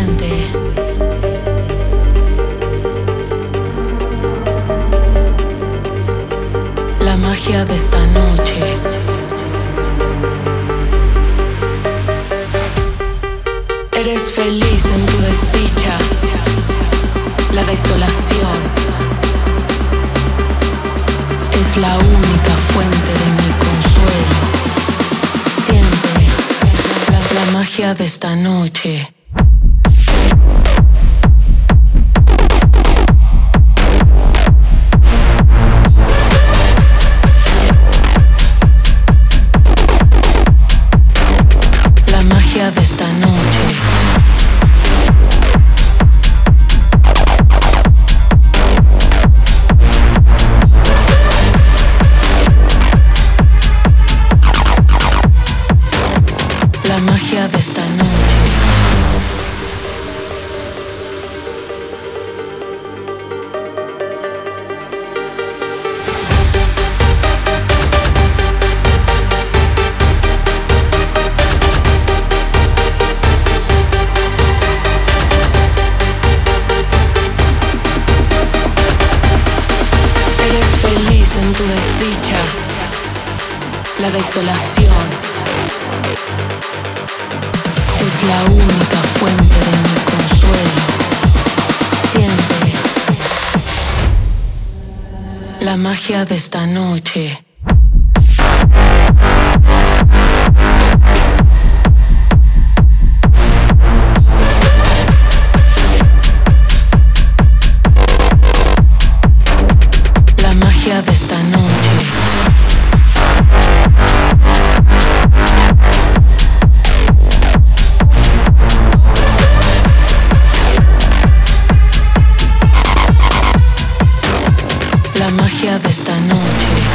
siente. La magia de esta noche. Eres feliz en tu desdicha, la desolación es la única fuente de mi consuelo. Siente la magia de esta noche. La magia de esta noche. La magia de esta noche. Eres feliz en tu desdicha, la desolación es la única fuente de mi consuelo. Siente la magia de esta noche. La magia de esta noche. La magia de esta noche.